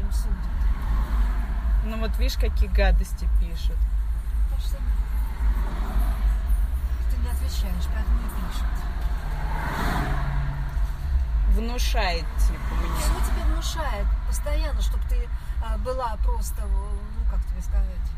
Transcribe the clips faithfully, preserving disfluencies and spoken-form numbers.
потом судят. Ну вот видишь, какие гадости пишут. Так что ты не отвечаешь, поэтому не пишут. Внушает, типа, мне. Что тебе внушает постоянно, чтобы ты а, была просто, ну как тебе сказать,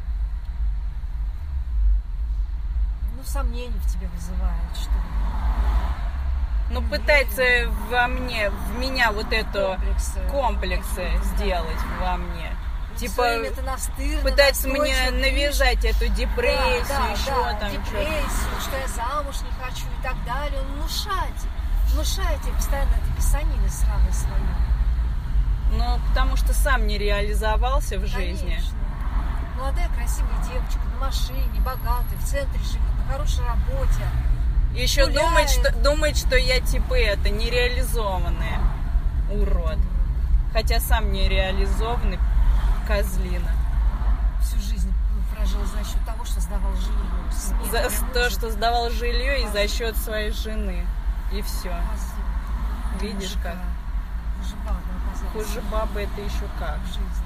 ну сомнения в тебе вызывает, что Ну, не пытается верю. во мне, в меня вот это комплексы, комплексы какие-то, да. сделать во мне. Ну, Типа, всё время ты настырно, пытается мне настойчиво навязать эту депрессию, да, да, еще да, там что-то. депрессию, что я замуж не хочу и так далее. Он внушает, внушает тебе постоянно этой писанины сраной своей. Ну, потому что сам не реализовался в жизни. Конечно. Молодая, красивая девочка на машине, богатая, в центре живет, на хорошей работе. Еще Гуляет. думает, что, думает, что я типа это, нереализованная. Урод. Хотя сам не реализованный, козлина. Всю жизнь прожил за счет того, что сдавал жилье. Смерть, За работа. то, что сдавал жилье и за счет своей жены. И все. Козел. Видишь Мужика. как? Хуже бабы оказалась Хуже бабы это еще как. в жизни.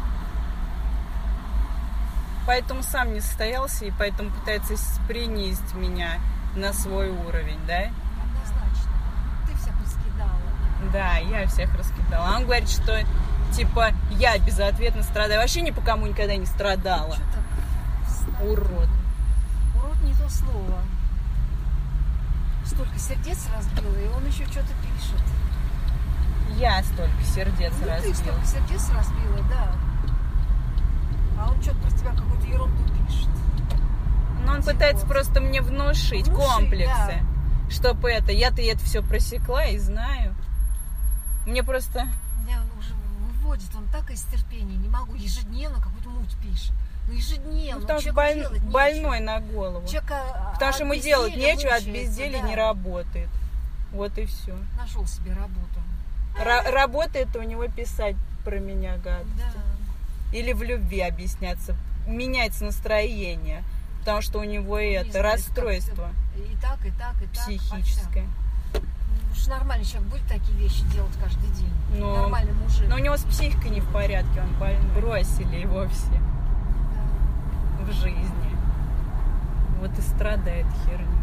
Поэтому сам не состоялся и поэтому пытается принизить меня на свой уровень, да? Однозначно. Ты всех раскидала. Да, я всех раскидала. А он говорит, что типа я безответно страдаю. Вообще ни по кому никогда не страдала. Что так? Урод. Урод не то слово. Столько сердец разбила, и он еще что-то пишет. Я столько сердец Ну, ты разбила. столько сердец разбила, да. А он что-то про тебя какую-то ерунду пишет. Но он Типа пытается вот. просто мне внушить, Внушить, комплексы. Чтоб это, я-то это все просекла и знаю. Мне просто... Меня он уже выводит, он так из терпения, не могу, ежедневно какую-то муть пишет. Ну ежедневно, Ну, потому что человеку боль- делать больной нечего. на голову. Человека Потому от что ему безделья делать нечего, от мучается, безделия да. не работает. Вот и все. Нашел себе работу. Работа это у него писать про меня гадости. Да. Или в любви объясняться. Меняется настроение. Потому что у него Не это знаю, расстройство как-то И так, и так, и так. психическое. по-всякому. Уж нормальный человек будет такие вещи делать каждый день. Но- Нормальный мужик. Но у него с психикой не в порядке, он больной. Бросили его все Да. в жизни. Вот и страдает херня.